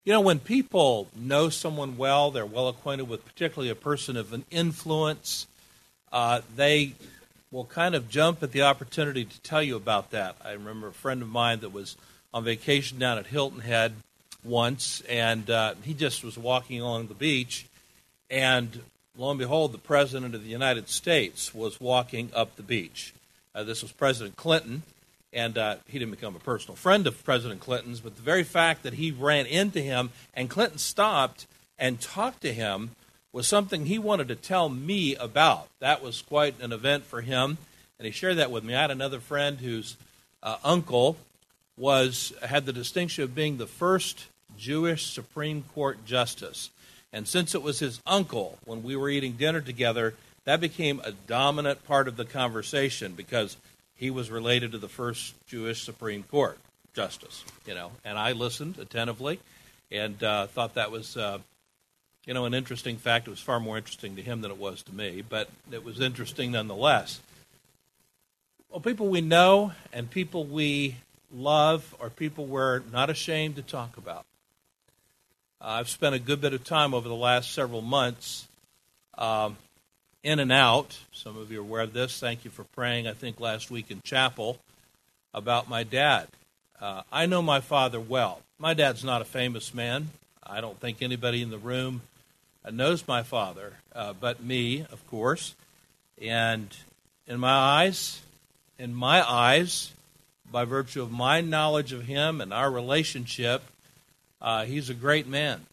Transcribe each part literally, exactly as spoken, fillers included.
You know, when people know someone well, they're well acquainted with particularly a person of an influence, uh, they will kind of jump at the opportunity to tell you about that. I remember a friend of mine that was on vacation down at Hilton Head once, and uh, he just was walking along the beach, and lo and behold, the President of the United States was walking up the beach. Uh, this was President Clinton. And uh, he didn't become a personal friend of President Clinton's, but the very fact that he ran into him and Clinton stopped and talked to him was something he wanted to tell me about. That was quite an event for him, and he shared that with me. I had another friend whose uh, uncle was had the distinction of being the first Jewish Supreme Court justice. And since it was his uncle, when we were eating dinner together, that became a dominant part of the conversation because he was related to the first Jewish Supreme Court justice, you know, and I listened attentively and uh, thought that was, uh, you know, an interesting fact. It was far more interesting to him than it was to me, but it was interesting nonetheless. Well, people we know and people we love are people we're not ashamed to talk about. Uh, I've spent a good bit of time over the last several months um, in and out. Some of you are aware of this. Thank you for praying, I think, last week in chapel about my dad. Uh, I know my father well. My dad's not a famous man. I don't think anybody in the room knows my father, uh, but me, of course. And in my eyes, in my eyes, by virtue of my knowledge of him and our relationship, uh, he's a great man.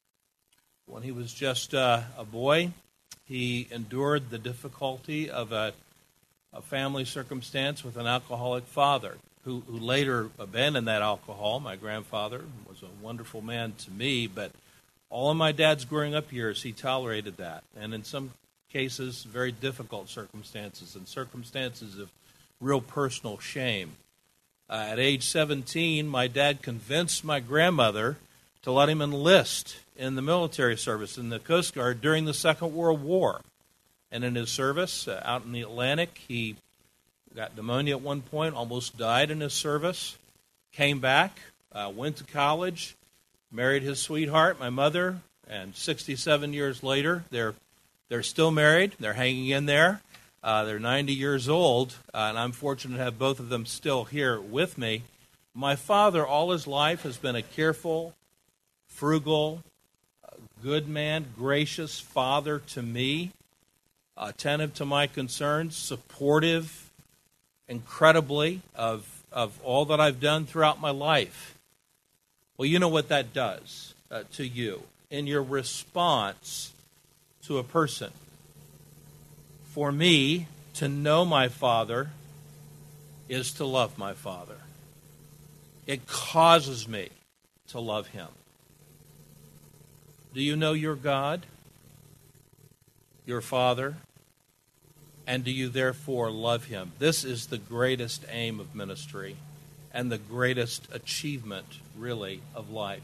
When he was just uh, a boy, he endured the difficulty of a, a family circumstance with an alcoholic father who, who later abandoned that alcohol. My grandfather was a wonderful man to me, but all of my dad's growing up years, he tolerated that. And in some cases, very difficult circumstances and circumstances of real personal shame. Uh, at age seventeen, my dad convinced my grandmother to let him enlist in the military service, in the Coast Guard, during the Second World War. And in his service uh, out in the Atlantic, he got pneumonia at one point, almost died in his service, came back, uh, went to college, married his sweetheart, my mother, and sixty-seven years later, they're they're still married. They're hanging in there. Uh, they're ninety years old, uh, and I'm fortunate to have both of them still here with me. My father, all his life, has been a careful, frugal, good man, gracious father to me, attentive to my concerns, supportive incredibly of, of all that I've done throughout my life. Well, you know what that does uh, to you in your response to a person. For me, to know my father is to love my father. It causes me to love him. Do you know your God, your Father, and do you therefore love him? This is the greatest aim of ministry and the greatest achievement, really, of life.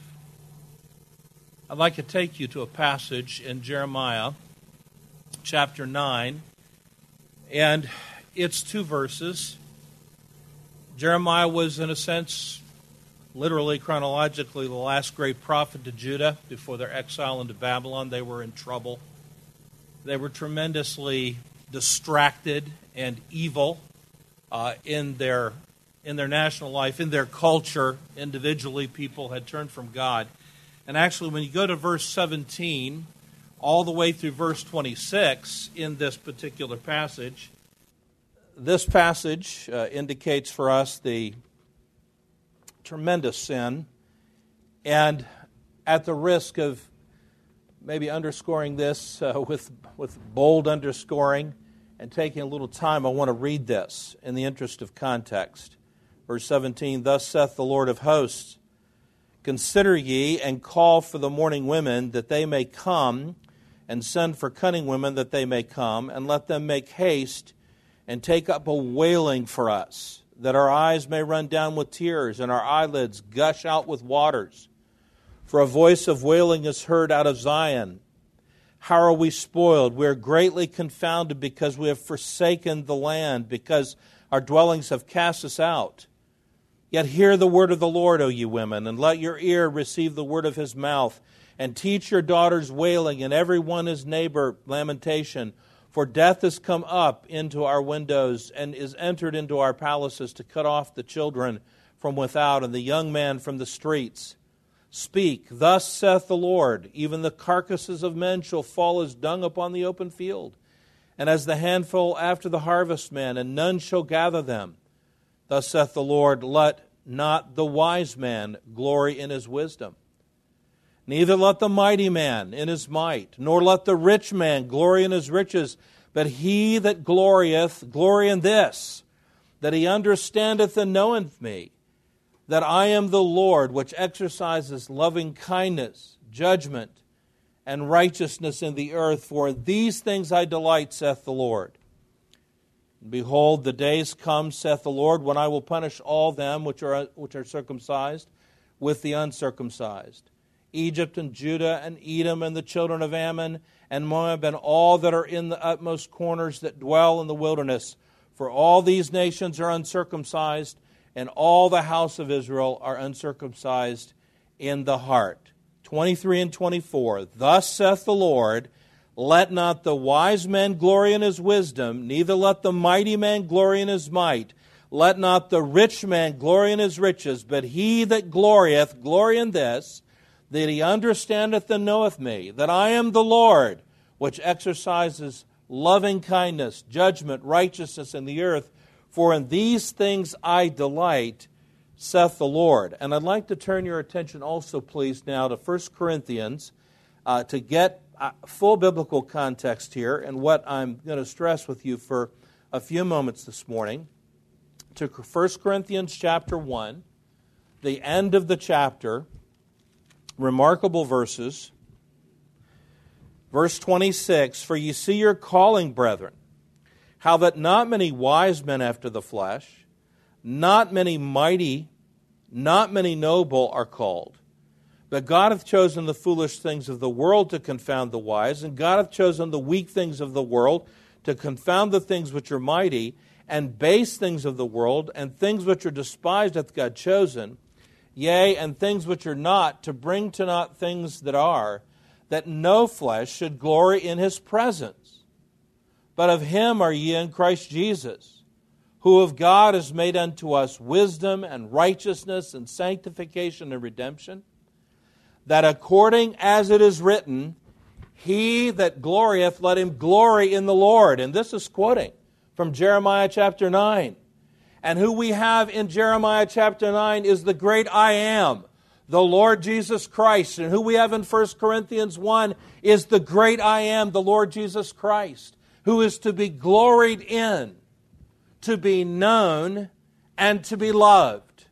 I'd like to take you to a passage in Jeremiah chapter nine, and it's two verses. Jeremiah was, in a sense, literally, chronologically, the last great prophet to Judah before their exile into Babylon. They were in trouble. They were tremendously distracted and evil uh, in their in their national life, in their culture. Individually, people had turned from God. And actually, when you go to verse seventeen, all the way through verse twenty-six in this particular passage, this passage uh, indicates for us the tremendous sin, and at the risk of maybe underscoring this uh, with, with bold underscoring and taking a little time, I want to read this in the interest of context. Verse seventeen, "Thus saith the Lord of hosts, Consider ye and call for the mourning women that they may come, and send for cunning women that they may come, and let them make haste and take up a wailing for us, that our eyes may run down with tears and our eyelids gush out with waters. For a voice of wailing is heard out of Zion. How are we spoiled? We are greatly confounded because we have forsaken the land, because our dwellings have cast us out. Yet hear the word of the Lord, O you women, and let your ear receive the word of his mouth, and teach your daughters wailing, and every one his neighbor lamentation. For death has come up into our windows, and is entered into our palaces to cut off the children from without, and the young man from the streets. Speak, thus saith the Lord, even the carcasses of men shall fall as dung upon the open field, and as the handful after the harvestman, and none shall gather them. Thus saith the Lord, let not the wise man glory in his wisdom, neither let the mighty man in his might, nor let the rich man glory in his riches, but he that glorieth, glory in this, that he understandeth and knoweth me, that I am the Lord, which exercises loving kindness, judgment, and righteousness in the earth. For these things I delight, saith the Lord. Behold, the days come, saith the Lord, when I will punish all them which are which are circumcised with the uncircumcised, Egypt and Judah and Edom and the children of Ammon and Moab and all that are in the utmost corners that dwell in the wilderness. For all these nations are uncircumcised, and all the house of Israel are uncircumcised in the heart. twenty-three and twenty-four, thus saith the Lord, let not the wise man glory in his wisdom, neither let the mighty man glory in his might. Let not the rich man glory in his riches, but he that glorieth, glory in this, that he understandeth and knoweth me, that I am the Lord, which exercises loving kindness, judgment, righteousness in the earth. For in these things I delight, saith the Lord. And I'd like to turn your attention also, please, now to First Corinthians uh, to get uh, full biblical context here and what I'm going to stress with you for a few moments this morning. To First Corinthians chapter one, the end of the chapter, remarkable verses. Verse twenty-six, for ye see your calling, brethren, how that not many wise men after the flesh, not many mighty, not many noble are called. But God hath chosen the foolish things of the world to confound the wise, and God hath chosen the weak things of the world to confound the things which are mighty, and base things of the world, and things which are despised hath God chosen, yea, and things which are not, to bring to naught things that are, that no flesh should glory in his presence. But of him are ye in Christ Jesus, who of God is made unto us wisdom and righteousness and sanctification and redemption, that according as it is written, he that glorieth, let him glory in the Lord. And this is quoting from Jeremiah chapter nine. And who we have in Jeremiah chapter nine is the great I Am, the Lord Jesus Christ. And who we have in First Corinthians one is the great I Am, the Lord Jesus Christ, who is to be gloried in, to be known, and to be loved.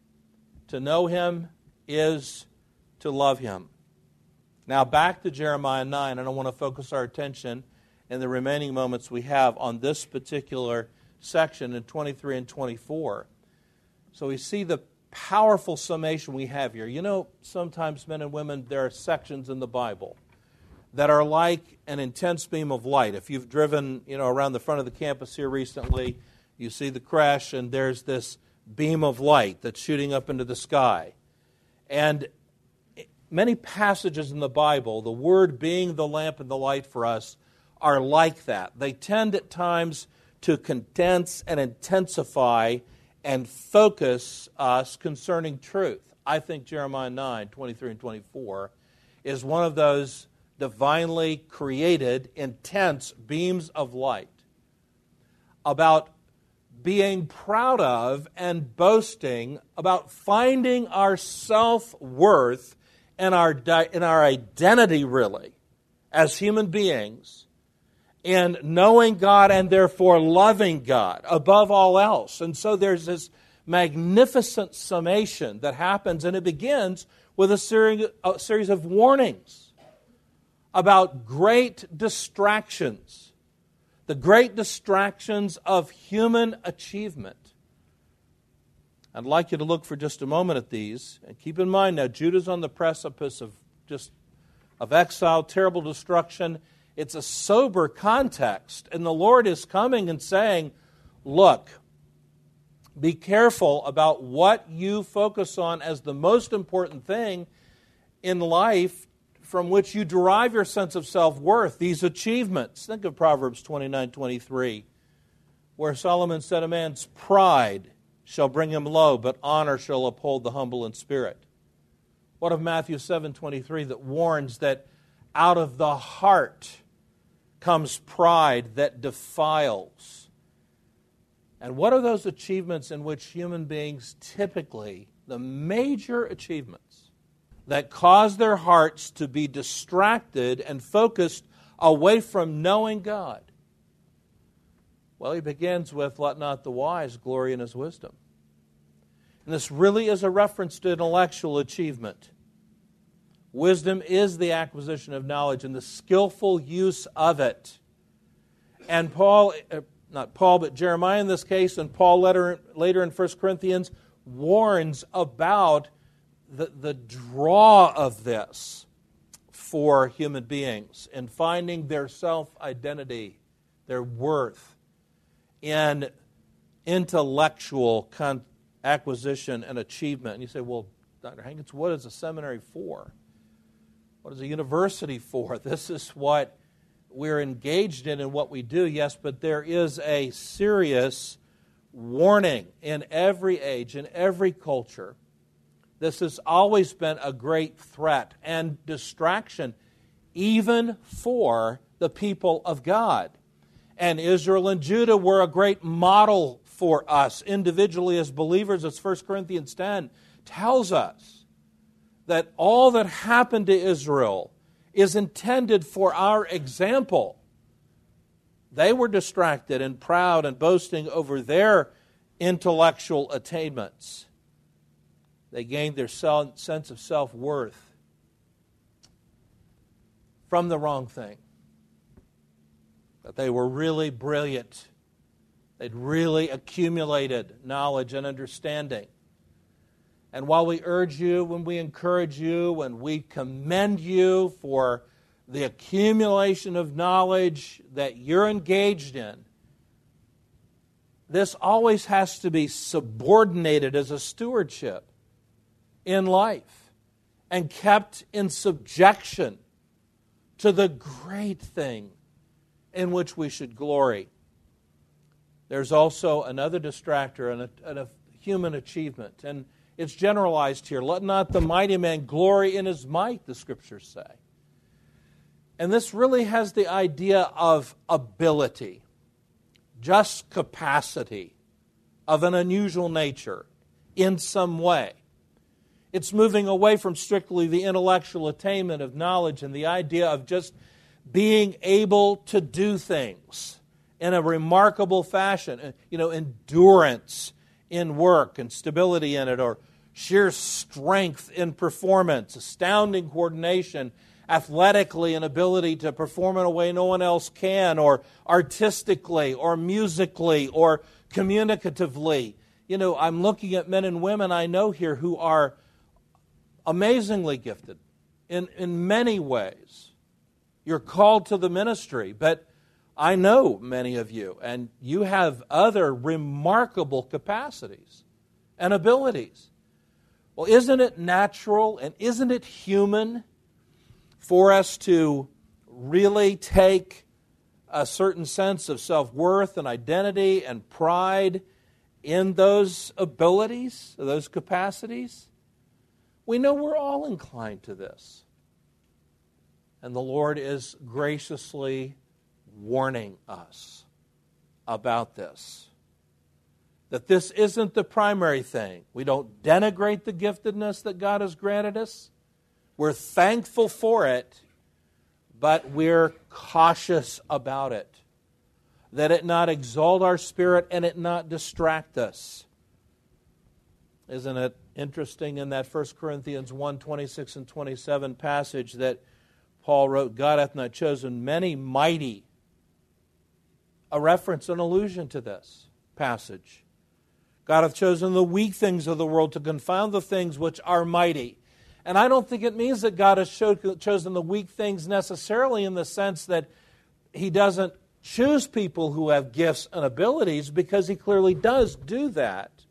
To know him is to love him. Now back to Jeremiah nine, and I want to focus our attention in the remaining moments we have on this particular section in twenty-three and twenty-four. So we see the powerful summation we have here. You know, sometimes, men and women, there are sections in the Bible that are like an intense beam of light. If you've driven, you know, around the front of the campus here recently, you see the crash, and there's this beam of light that's shooting up into the sky. And many passages in the Bible, the Word being the lamp and the light for us, are like that. They tend at times to condense and intensify and focus us concerning truth. I think Jeremiah nine, twenty-three and twenty-four is one of those divinely created, intense beams of light about being proud of and boasting about finding our self-worth and our, in our identity, really, as human beings, in knowing God and therefore loving God above all else. And so there's this magnificent summation that happens, and it begins with a series, a series of warnings about great distractions, the great distractions of human achievement. I'd like you to look for just a moment at these. And keep in mind now, Judah's on the precipice of just of exile, terrible destruction. It's a sober context. And the Lord is coming and saying, look, Be careful about what you focus on as the most important thing in life from which you derive your sense of self-worth, these achievements. Think of Proverbs twenty-nine twenty-three, where Solomon said, "A man's pride shall bring him low, but honor shall uphold the humble in spirit." What of Matthew seven twenty-three that warns that out of the heart comes pride that defiles? And what are those achievements in which human beings typically, the major achievements that cause their hearts to be distracted and focused away from knowing God? Well, he begins with, "Let not the wise glory in his wisdom." And this really is a reference to intellectual achievement. Wisdom is the acquisition of knowledge and the skillful use of it. And Paul, not Paul, but Jeremiah in this case, and Paul later, later in First Corinthians, warns about the, the draw of this for human beings in finding their self-identity, their worth, in intellectual con- acquisition and achievement. And you say, well, Doctor Hankins, what is a seminary for? What is a university for? This is what we're engaged in and what we do, yes, but there is a serious warning in every age, in every culture. This has always been a great threat and distraction, even for the people of God. And Israel and Judah were a great model for us individually as believers, as First Corinthians ten tells us, that all that happened to Israel is intended for our example. They were distracted and proud and boasting over their intellectual attainments. They gained their sense of self-worth from the wrong thing. That they were really brilliant. They'd really accumulated knowledge and understanding. And while we urge you, when we encourage you, when we commend you for the accumulation of knowledge that you're engaged in, this always has to be subordinated as a stewardship in life and kept in subjection to the great thing in which we should glory. There's also another distractor and a, and a human achievement, and it's generalized here. Let not the mighty man glory in his might, the Scriptures say. And this really has the idea of ability, just capacity of an unusual nature in some way. It's moving away from strictly the intellectual attainment of knowledge and the idea of just being able to do things in a remarkable fashion. You know, endurance in work and stability in it, or sheer strength in performance, astounding coordination athletically and ability to perform in a way no one else can, or artistically, or musically, or communicatively. You know, I'm looking at men and women I know here who are amazingly gifted in, in many ways. You're called to the ministry, but I know many of you, and you have other remarkable capacities and abilities. Well, isn't it natural and isn't it human for us to really take a certain sense of self-worth and identity and pride in those abilities, those capacities? We know we're all inclined to this. And the Lord is graciously warning us about this. That this isn't the primary thing. We don't denigrate the giftedness that God has granted us. We're thankful for it, but we're cautious about it. That it not exalt our spirit and it not distract us. Isn't it interesting in that First Corinthians one, twenty-six and twenty-seven passage that Paul wrote, God hath not chosen many mighty. A reference, an allusion to this passage. God hath chosen the weak things of the world to confound the things which are mighty. And I don't think it means that God has chosen the weak things necessarily in the sense that He doesn't choose people who have gifts and abilities, because He clearly does do that.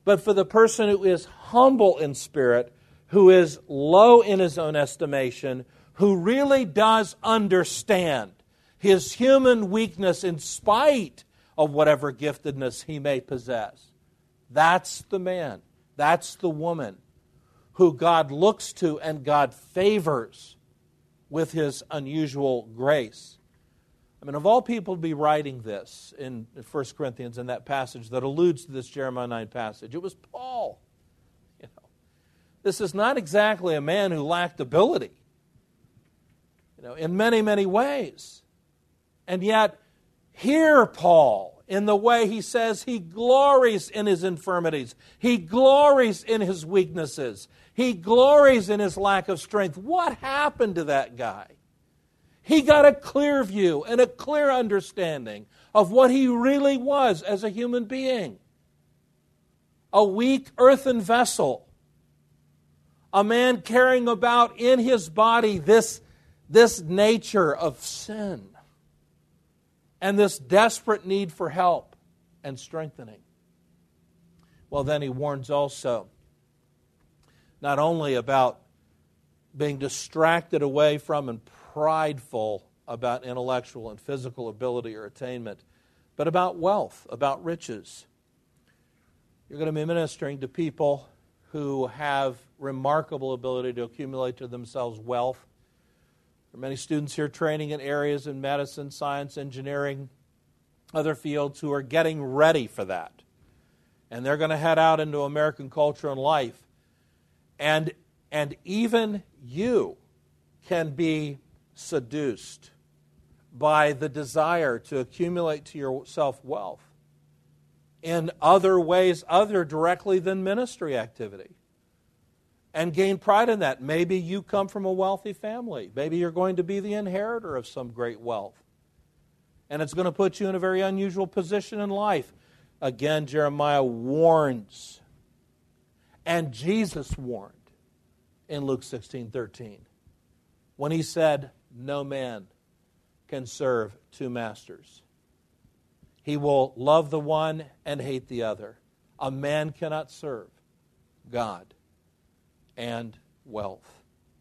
but for the person who is humble in spirit, who is low in his own estimation, who really does understand his human weakness in spite of whatever giftedness he may possess. That's the man, that's the woman who God looks to and God favors with His unusual grace. I mean, of all people to be writing this in First Corinthians, in that passage that alludes to this Jeremiah nine passage, it was Paul. You know, this is not exactly a man who lacked ability, you know, in many, many ways. And yet, hear Paul in the way he says he glories in his infirmities. He glories in his weaknesses. He glories in his lack of strength. What happened to that guy? He got a clear view and a clear understanding of what he really was as a human being. A weak earthen vessel. A man carrying about in his body this, this nature of sin. And this desperate need for help and strengthening. Well, then he warns also not only about being distracted away from and prideful about intellectual and physical ability or attainment, but about wealth, about riches. You're going to be ministering to people who have remarkable ability to accumulate to themselves wealth. There are many students here training in areas in medicine, science, engineering, other fields who are getting ready for that. And they're going to head out into American culture and life. And, and even you can be seduced by the desire to accumulate to yourself wealth in other ways other directly than ministry activity. And gain pride in that. Maybe you come from a wealthy family. Maybe you're going to be the inheritor of some great wealth. And it's going to put you in a very unusual position in life. Again, Jeremiah warns. And Jesus warned in Luke sixteen thirteen when he said, no man can serve two masters. He will love the one and hate the other. A man cannot serve God and wealth.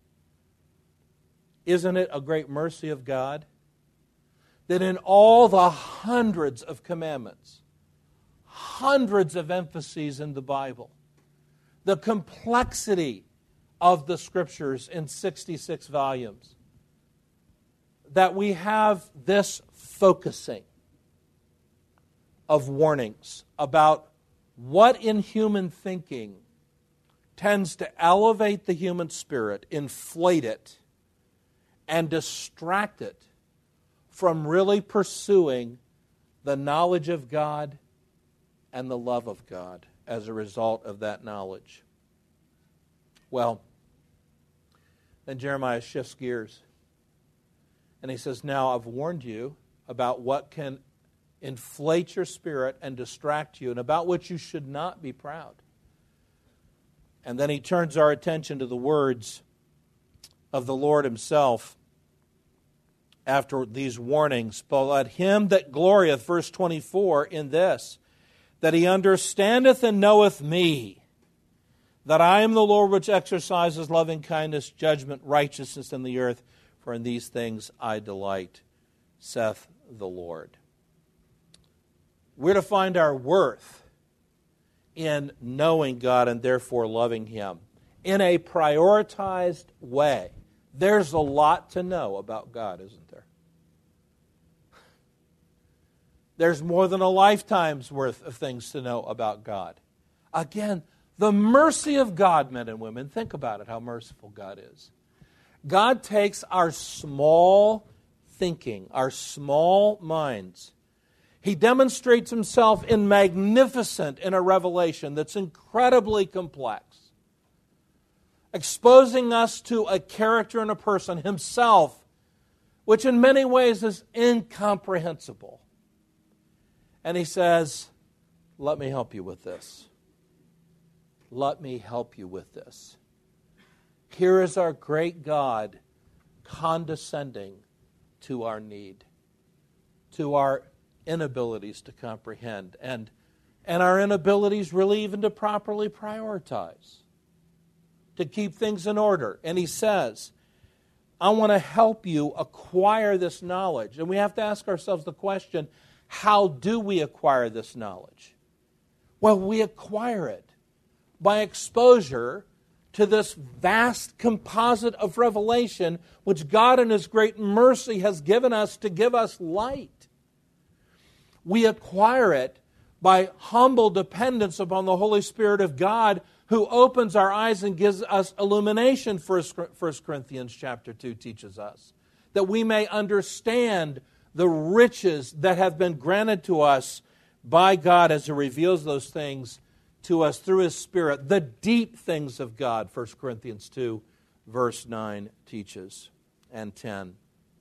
Isn't it a great mercy of God that in all the hundreds of commandments, hundreds of emphases in the Bible, the complexity of the Scriptures in sixty-six volumes, that we have this focusing of warnings about what in human thinking tends to elevate the human spirit, inflate it, and distract it from really pursuing the knowledge of God and the love of God as a result of that knowledge. Well, then Jeremiah shifts gears. And he says, now I've warned you about what can inflate your spirit and distract you and about which you should not be proud. And then he turns our attention to the words of the Lord himself after these warnings. But let him that glorieth, verse twenty-four, in this, that he understandeth and knoweth me, that I am the Lord which exercises loving kindness, judgment, righteousness in the earth, for in these things I delight, saith the Lord. We're to find our worth in knowing God and therefore loving Him in a prioritized way. There's a lot to know about God, isn't there? There's more than a lifetime's worth of things to know about God. Again, the mercy of God, men and women. Think about it, how merciful God is. God takes our small thinking, our small minds. He demonstrates Himself in magnificent in a revelation that's incredibly complex, exposing us to a character and a person, Himself, which in many ways is incomprehensible. And He says, let me help you with this. Let me help you with this. Here is our great God condescending to our need, to our inabilities to comprehend, and, and our inabilities really even to properly prioritize, to keep things in order. And he says, I want to help you acquire this knowledge. And we have to ask ourselves the question, how do we acquire this knowledge? Well, we acquire it by exposure to this vast composite of revelation which God in His great mercy has given us to give us light. We acquire it by humble dependence upon the Holy Spirit of God, who opens our eyes and gives us illumination, First Corinthians chapter two teaches us, that we may understand the riches that have been granted to us by God as He reveals those things to us through His Spirit. The deep things of God, First Corinthians two, verse nine teaches, and ten.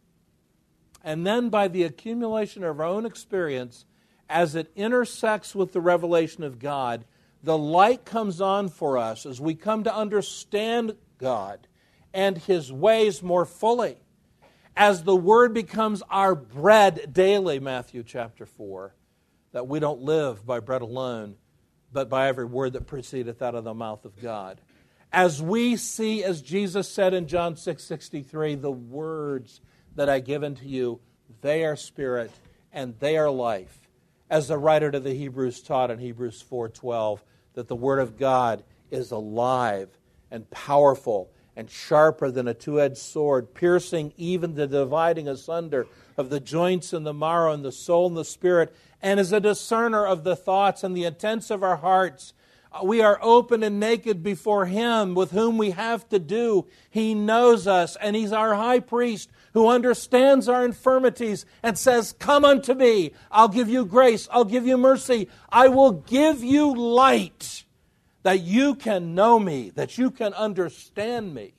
And then by the accumulation of our own experience, as it intersects with the revelation of God, the light comes on for us as we come to understand God and His ways more fully. As the Word becomes our bread daily, Matthew chapter four, that we don't live by bread alone, but by every word that proceedeth out of the mouth of God. As we see, as Jesus said in John six sixty-three, the words that I give unto you, they are spirit and they are life. As the writer to the Hebrews taught in Hebrews four twelve, that the Word of God is alive and powerful and sharper than a two-edged sword, piercing even the dividing asunder of the joints and the marrow and the soul and the spirit, and is a discerner of the thoughts and the intents of our hearts. We are open and naked before Him with whom we have to do. He knows us, and He's our high priest who understands our infirmities and says, come unto me. I'll give you grace. I'll give you mercy. I will give you light that you can know me, that you can understand me.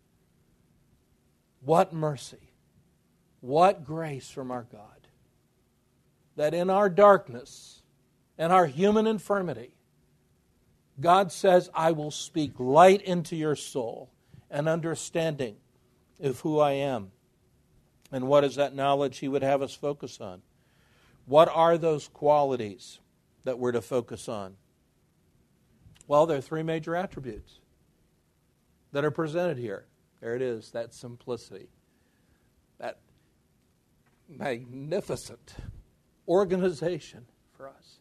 What mercy, what grace from our God, that in our darkness and our human infirmity, God says, I will speak light into your soul and understanding of who I am. And what is that knowledge He would have us focus on? What are those qualities that we're to focus on? Well, there are three major attributes that are presented here. There it is, that simplicity, that magnificent organization for us.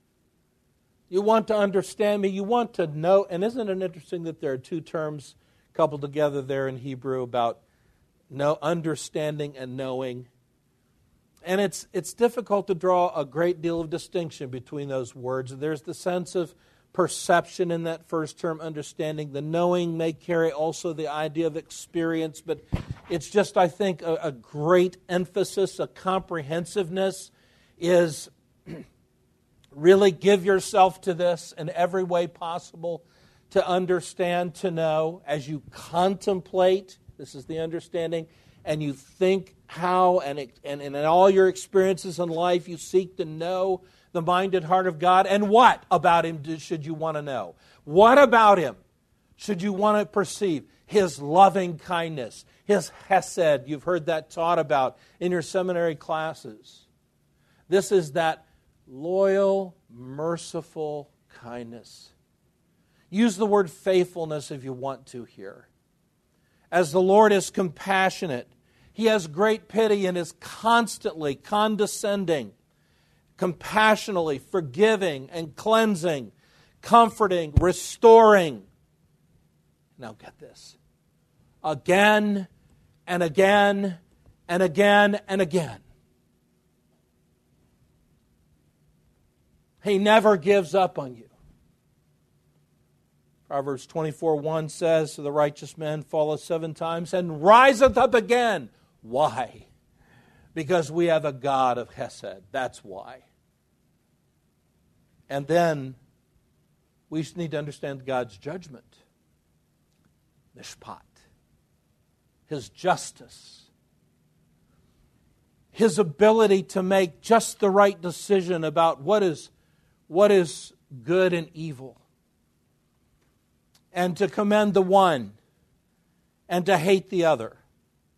You want to understand me, you want to know, and isn't it interesting that there are two terms coupled together there in Hebrew about know, understanding and knowing? And it's it's difficult to draw a great deal of distinction between those words. There's the sense of perception in that first term, understanding. The knowing may carry also the idea of experience, but it's just, I think, a, a great emphasis, a comprehensiveness is really give yourself to this in every way possible to understand, to know, as you contemplate, this is the understanding, and you think how, and, it, and, and in all your experiences in life, you seek to know the mind and heart of God. And what about Him should you want to know? What about Him should you want to perceive? His loving kindness, His hesed. You've heard that taught about in your seminary classes. This is that loyal, merciful kindness. Use the word faithfulness if you want to here. As the Lord is compassionate, He has great pity and is constantly condescending, compassionately forgiving and cleansing, comforting, restoring. Now get this. Again and again and again and again. He never gives up on you. Proverbs twenty-four one says, "So the righteous man falleth seven times and riseth up again." Why? Because we have a God of Hesed. That's why. And then we need to understand God's judgment. Mishpat. His justice. His ability to make just the right decision about what is, what is good and evil. And to commend the one and to hate the other.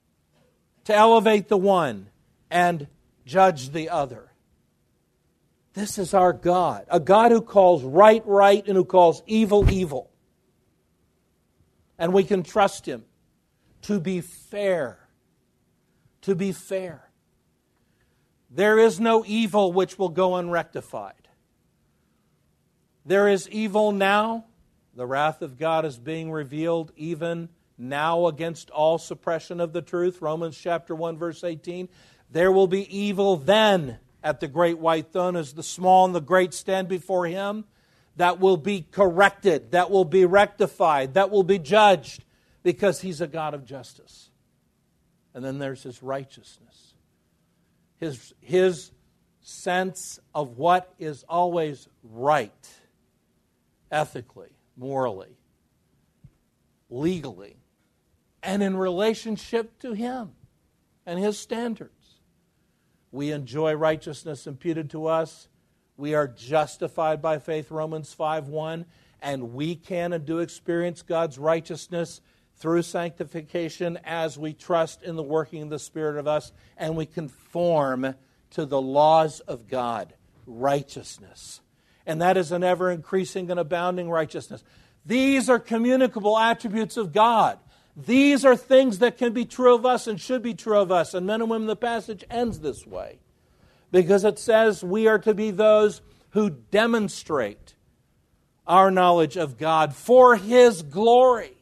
To elevate the one and judge the other. This is our God, a God who calls right, right, and who calls evil, evil. And we can trust Him to be fair. To be fair. There is no evil which will go unrectified. There is evil now. The wrath of God is being revealed even now against all suppression of the truth. Romans chapter one, verse eighteen. There will be evil then at the great white throne as the small and the great stand before Him. That will be corrected, that will be rectified, that will be judged, because He's a God of justice. And then there's His righteousness. His, his sense of what is always right, ethically, morally, legally, and in relationship to Him and His standards. We enjoy righteousness imputed to us. We are justified by faith, Romans five one, and we can and do experience God's righteousness through sanctification as we trust in the working of the Spirit of us, and we conform to the laws of God, righteousness. And that is an ever-increasing and abounding righteousness. These are communicable attributes of God. These are things that can be true of us and should be true of us. And men and women, the passage ends this way, because it says we are to be those who demonstrate our knowledge of God for His glory.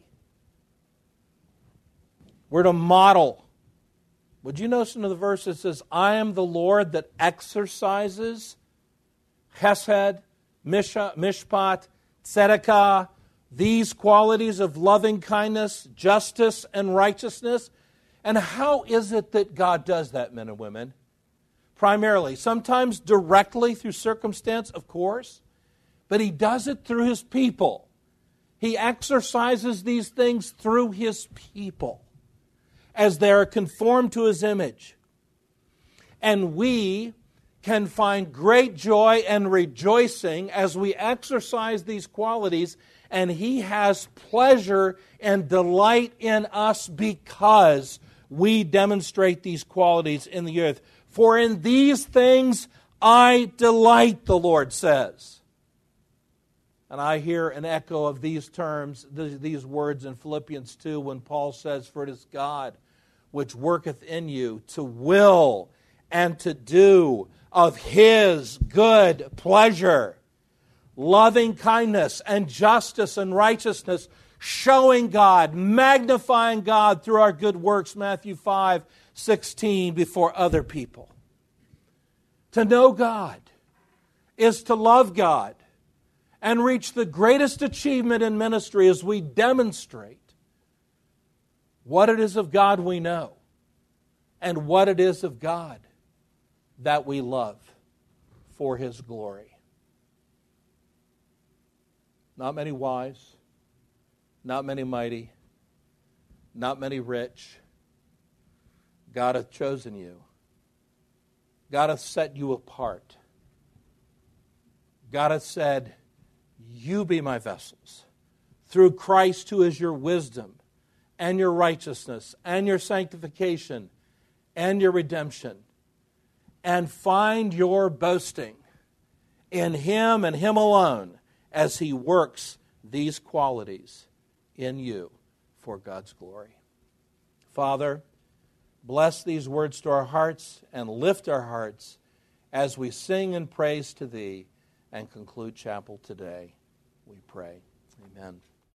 We're to model. Would you notice in the verse it says, I am the Lord that exercises chesed, mishpat, tzedakah, these qualities of loving kindness, justice, and righteousness. And how is it that God does that, men and women? Primarily, sometimes directly through circumstance, of course, but He does it through His people. He exercises these things through His people as they are conformed to His image. And we can find great joy and rejoicing as we exercise these qualities, and He has pleasure and delight in us because we demonstrate these qualities in the earth. For in these things I delight, the Lord says. And I hear an echo of these terms, these words in Philippians two when Paul says, for it is God which worketh in you to will and to do of His good pleasure. Loving kindness and justice and righteousness, showing God, magnifying God through our good works, Matthew five sixteen, before other people. To know God is to love God and reach the greatest achievement in ministry as we demonstrate what it is of God we know and what it is of God that we love for His glory. Not many wise, not many mighty, not many rich. God hath chosen you. God hath set you apart. God hath said, you be my vessels. Through Christ, who is your wisdom and your righteousness and your sanctification and your redemption. And find your boasting in Him and Him alone as He works these qualities in you for God's glory. Father, bless these words to our hearts and lift our hearts as we sing and praise to Thee and conclude chapel today. We pray. Amen.